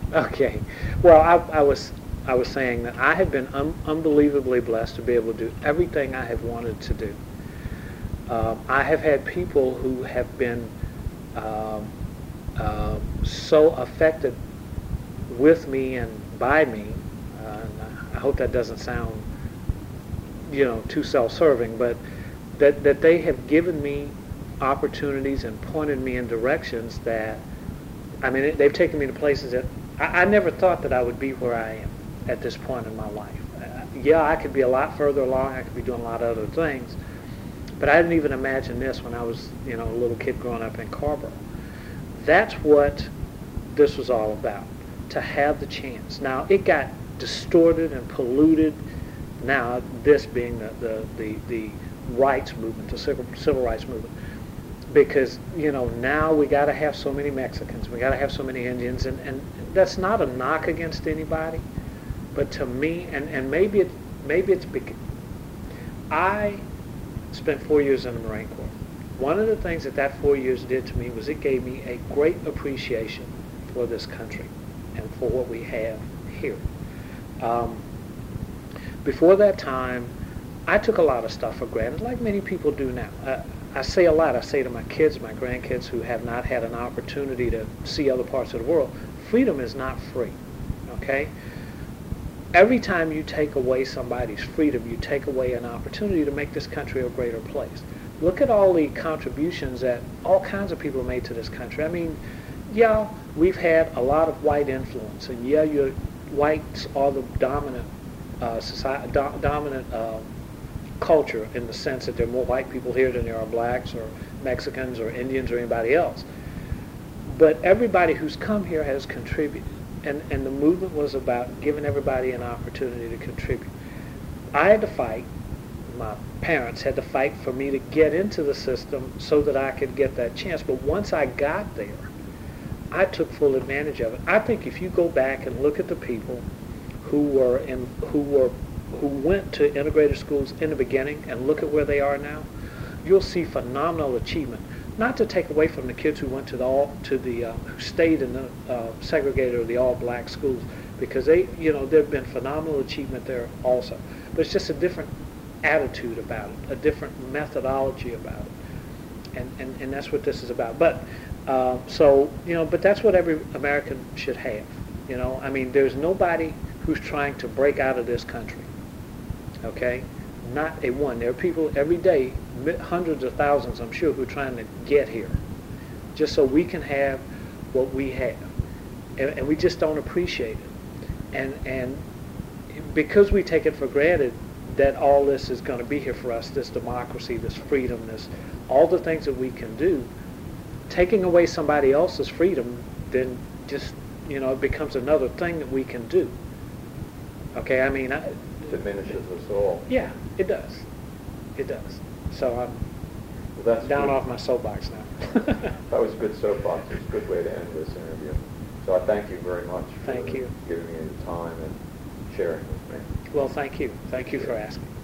Okay. Well, I was saying that I have been unbelievably blessed to be able to do everything I have wanted to do. I have had people who have been um, so affected with me and by me. And I hope that doesn't sound, too self-serving, but that they have given me opportunities and pointed me in directions that, I mean, they've taken me to places that I never thought that I would be where I am at this point in my life. Yeah, I could be a lot further along. I could be doing a lot of other things, but I didn't even imagine this when I was, a little kid growing up in Carrboro. That's what this was all about, to have the chance. Now, it got distorted and polluted. Now, this being the rights movement, the civil rights movement, because now we got to have so many Mexicans, we got to have so many Indians, and that's not a knock against anybody, but to me, and maybe it's because I spent 4 years in the Marine Corps. One of the things that 4 years did to me was it gave me a great appreciation for this country and for what we have here. Um, Before that time, I took a lot of stuff for granted, like many people do now. I say a lot. I say to my kids, my grandkids who have not had an opportunity to see other parts of the world, freedom is not free, okay? Every time you take away somebody's freedom, you take away an opportunity to make this country a greater place. Look at all the contributions that all kinds of people made to this country. I mean, yeah, we've had a lot of white influence, and yeah, whites are the dominant dominant culture in the sense that there are more white people here than there are blacks or Mexicans or Indians or anybody else. But everybody who's come here has contributed, and the movement was about giving everybody an opportunity to contribute. I had to fight. My parents had to fight for me to get into the system so that I could get that chance. But once I got there, I took full advantage of it. I think if you go back and look at the people who went to integrated schools in the beginning and look at where they are now, you'll see phenomenal achievement. Not to take away from the kids who went to who stayed in the segregated or the all-black schools, because there've been phenomenal achievement there also. But it's just a different attitude about it, a different methodology about it, and that's what this is about. But but that's what every American should have. I mean, there's nobody who's trying to break out of this country. Okay? Not a one. There are people every day, hundreds of thousands, I'm sure, who are trying to get here, just so we can have what we have, and we just don't appreciate it. And because we take it for granted that all this is going to be here for us, this democracy, this freedom, all the things that we can do, taking away somebody else's freedom, then just, it becomes another thing that we can do. Okay, I mean, diminishes us all. Yeah, it does. It does. So I'm that's down good. off my soapbox now. That was a good soapbox. It's a good way to end this interview. So I thank you very much for Thank you. giving me the time and sharing with me. Well, thank you. Thank you for asking.